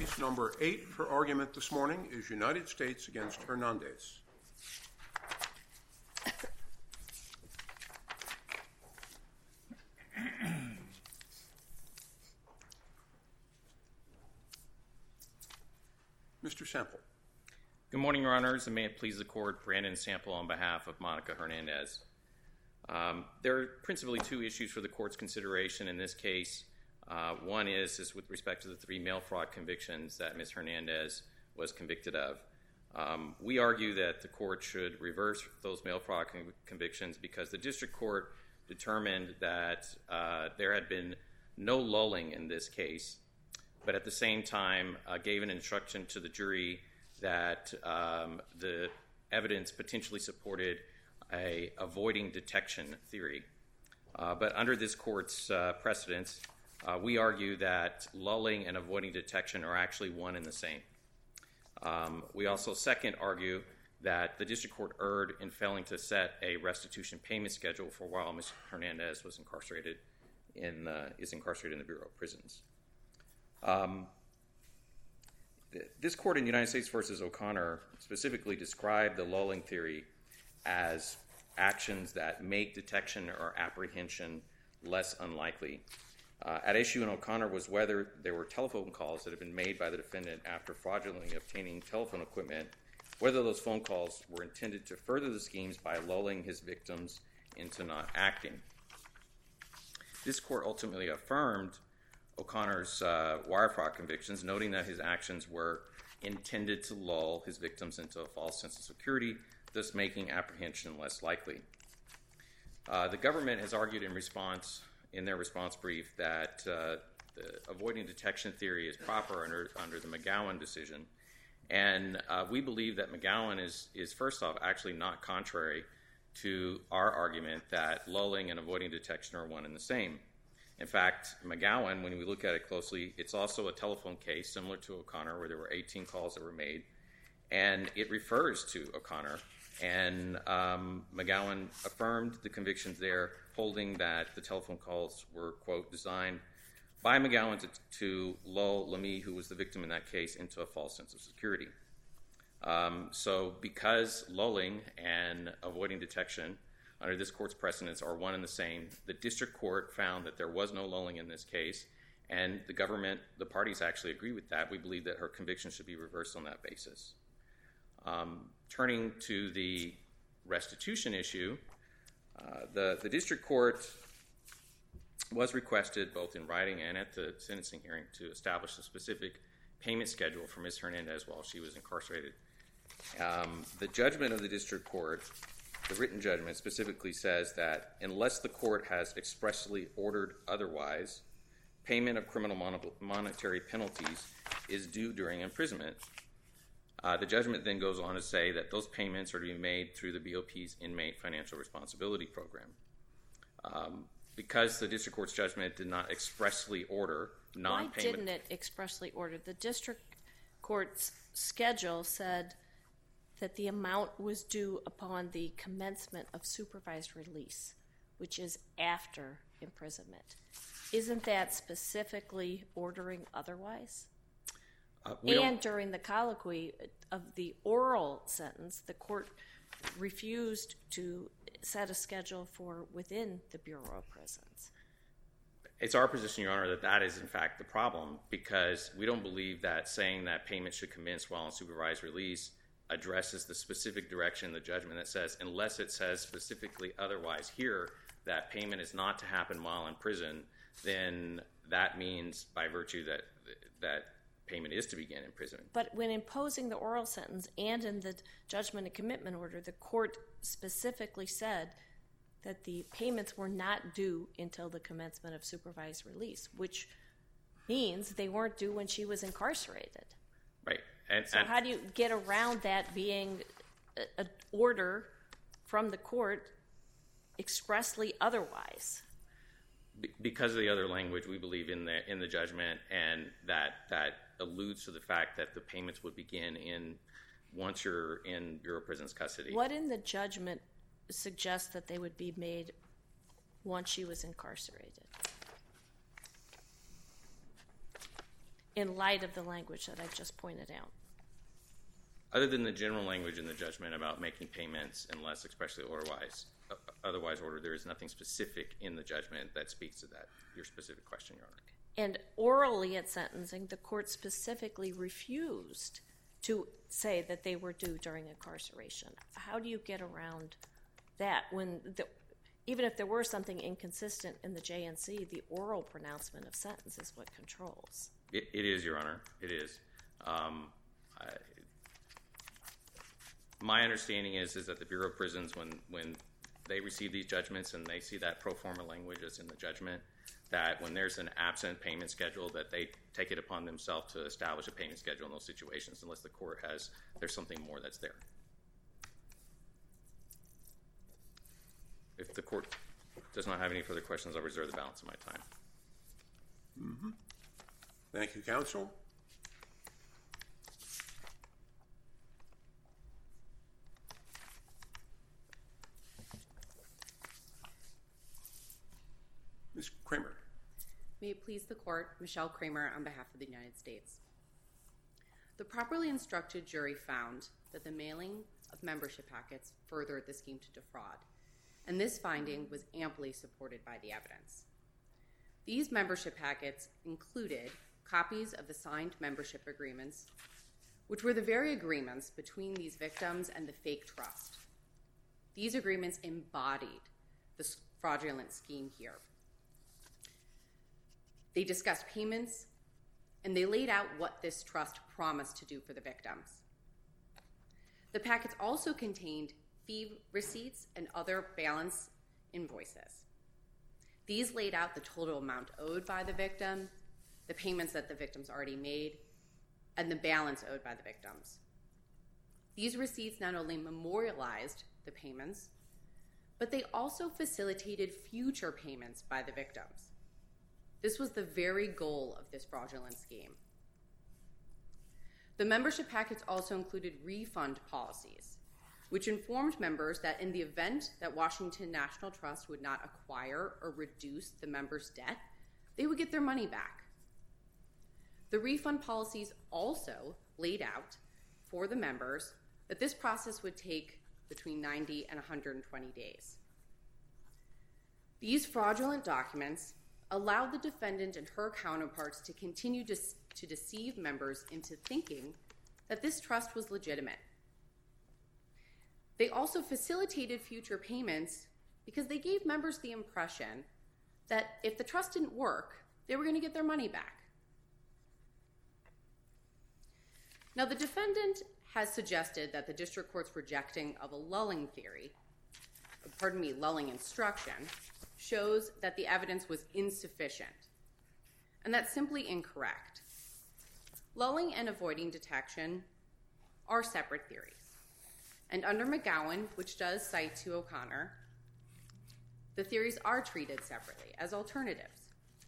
Case number 8 for argument this morning is United States against Hernandez. Mr. Sample. Good morning, Your Honors, and may it please the Court, Brandon Sample on behalf of Monica Hernandez. There are principally two issues for the Court's consideration in this case. One is with respect to the 3 mail fraud convictions that Ms. Hernandez was convicted of. We argue that the Court should reverse those mail fraud convictions because the District Court determined that there had been no lulling in this case, but at the same time gave an instruction to the jury that the evidence potentially supported a avoiding detection theory. But under this Court's precedence, we argue that lulling and avoiding detection are actually one and the same. We also second argue that the District Court erred in failing to set a restitution payment schedule for while Ms. Hernandez was incarcerated in the Bureau of Prisons. This Court in United States v. O'Connor specifically described the lulling theory as actions that make detection or apprehension less unlikely. At issue in O'Connor was whether there were telephone calls that had been made by the defendant after fraudulently obtaining telephone equipment, whether those phone calls were intended to further the schemes by lulling his victims into not acting. This Court ultimately affirmed O'Connor's wire fraud convictions, noting that his actions were intended to lull his victims into a false sense of security, thus making apprehension less likely. The government has argued in their response brief that the avoiding detection theory is proper under the McGowan decision, and we believe that McGowan is first off actually not contrary to our argument that lulling and avoiding detection are one and the same. In fact, McGowan, when we look at it closely, it's also a telephone case similar to O'Connor where there were 18 calls that were made, and it refers to O'Connor. And McGowan affirmed the convictions there, holding that the telephone calls were, quote, designed by McGowan to lull Lamy, who was the victim in that case, into a false sense of security. So because lulling and avoiding detection under this Court's precedents are one and the same, the District Court found that there was no lulling in this case, and the parties actually agree with that. We believe that her conviction should be reversed on that basis. Turning to the restitution issue, the District Court was requested both in writing and at the sentencing hearing to establish a specific payment schedule for Ms. Hernandez while she was incarcerated. The judgment of the District Court, the written judgment, specifically says that unless the court has expressly ordered otherwise, payment of criminal monetary penalties is due during imprisonment. The judgment then goes on to say that those payments are to be made through the BOP's Inmate Financial Responsibility Program. Because the District Court's judgment did not expressly order non-payment... Why didn't it expressly order? The District Court's schedule said that the amount was due upon the commencement of supervised release, which is after imprisonment. Isn't that specifically ordering otherwise? And during the colloquy of the oral sentence, the court refused to set a schedule for within the Bureau of Prisons. It's our position, Your Honor, that is in fact the problem, because we don't believe that saying that payment should commence while on supervised release addresses the specific direction in the judgment that says, unless it says specifically otherwise here that payment is not to happen while in prison, then that means by virtue that payment is to begin in prison. But when imposing the oral sentence and in the judgment and commitment order, the court specifically said that the payments were not due until the commencement of supervised release, which means they weren't due when she was incarcerated. Right. So how do you get around that being an order from the court expressly otherwise? Because of the other language we believe in the judgment, and that alludes to the fact that the payments would begin once you're in Bureau of Prisons custody. What in the judgment suggests that they would be made once she was incarcerated? in light of the language that I've just pointed out? Other than the general language in the judgment about making payments unless expressly otherwise ordered, there is nothing specific in the judgment that speaks to that, your specific question, Your Honor. And orally at sentencing, the court specifically refused to say that they were due during incarceration. How do you get around that when, even if there were something inconsistent in the JNC, the oral pronouncement of sentence is what controls? It is, Your Honor. It is. My understanding is that the Bureau of Prisons, when they receive these judgments and they see that pro forma language that's in the judgment, that when there's an absent payment schedule, that they take it upon themselves to establish a payment schedule in those situations unless the court there's something more that's there. If the court does not have any further questions, I'll reserve the balance of my time. Mm-hmm. Thank you, counsel. Ms. Kramer. May it please the court, Michelle Kramer on behalf of the United States. The properly instructed jury found that the mailing of membership packets furthered the scheme to defraud, and this finding was amply supported by the evidence. These membership packets included copies of the signed membership agreements, which were the very agreements between these victims and the fake trust. These agreements embodied the fraudulent scheme here. They discussed payments, and they laid out what this trust promised to do for the victims. The packets also contained fee receipts and other balance invoices. These laid out the total amount owed by the victim, the payments that the victims already made, and the balance owed by the victims. These receipts not only memorialized the payments, but they also facilitated future payments by the victims. This was the very goal of this fraudulent scheme. The membership packets also included refund policies, which informed members that in the event that Washington National Trust would not acquire or reduce the members' debt, they would get their money back. The refund policies also laid out for the members that this process would take between 90 and 120 days. These fraudulent documents allowed the defendant and her counterparts to continue to deceive members into thinking that this trust was legitimate. They also facilitated future payments because they gave members the impression that if the trust didn't work, they were going to get their money back. Now, the defendant has suggested that the district court's rejecting of a lulling instruction, shows that the evidence was insufficient. And that's simply incorrect. Lulling and avoiding detection are separate theories. And under McGowan, which does cite to O'Connor, the theories are treated separately as alternatives.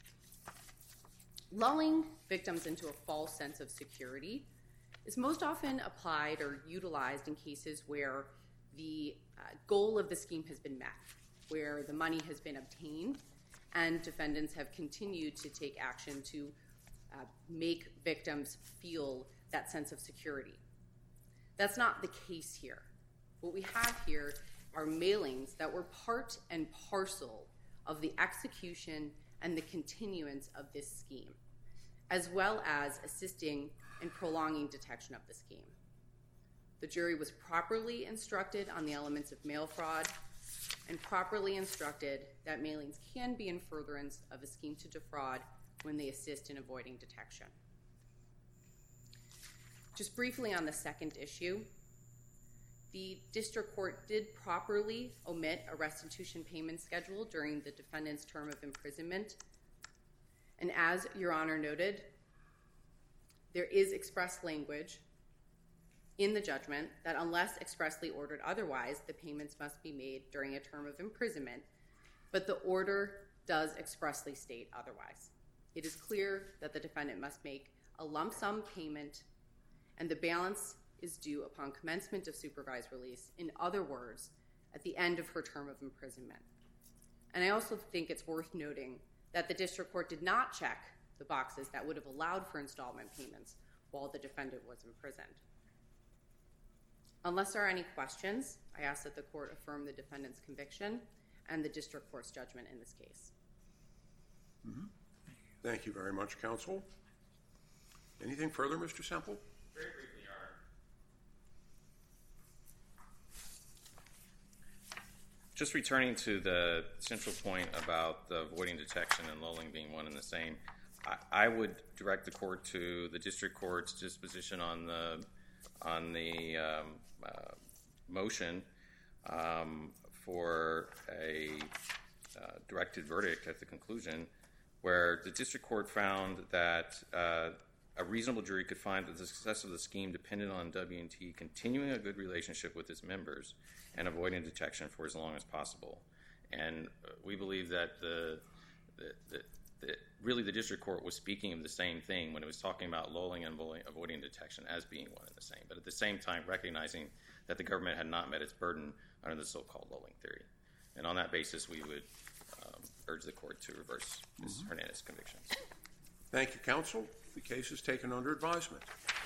Lulling victims into a false sense of security is most often applied or utilized in cases where the goal of the scheme has been met, where the money has been obtained and defendants have continued to take action to make victims feel that sense of security. That's not the case here. What we have here are mailings that were part and parcel of the execution and the continuance of this scheme, as well as assisting in prolonging detection of the scheme. The jury was properly instructed on the elements of mail fraud and properly instructed that mailings can be in furtherance of a scheme to defraud when they assist in avoiding detection. Just briefly on the second issue, the district court did properly omit a restitution payment schedule during the defendant's term of imprisonment. And as Your Honor noted, there is express language in the judgment that unless expressly ordered otherwise, the payments must be made during a term of imprisonment, but the order does expressly state otherwise. It is clear that the defendant must make a lump sum payment and the balance is due upon commencement of supervised release, in other words, at the end of her term of imprisonment. And I also think it's worth noting that the district court did not check the boxes that would have allowed for installment payments while the defendant was imprisoned. Unless there are any questions, I ask that the court affirm the defendant's conviction and the district court's judgment in this case. Thank you very much, counsel. Anything further, Mr. Semple? Very briefly, Your Honor. Just returning to the central point about the avoiding detection and lulling being one and the same, I would direct the court to the district court's disposition on the motion for a directed verdict at the conclusion, where the district court found that a reasonable jury could find that the success of the scheme depended on W&T continuing a good relationship with its members and avoiding detection for as long as possible. And we believe that really the district court was speaking of the same thing when it was talking about lulling and avoiding detection as being one and the same, but at the same time recognizing that the government had not met its burden under the so-called lulling theory. And on that basis, we would urge the court to reverse Ms. Hernandez's convictions. Thank you, counsel. The case is taken under advisement.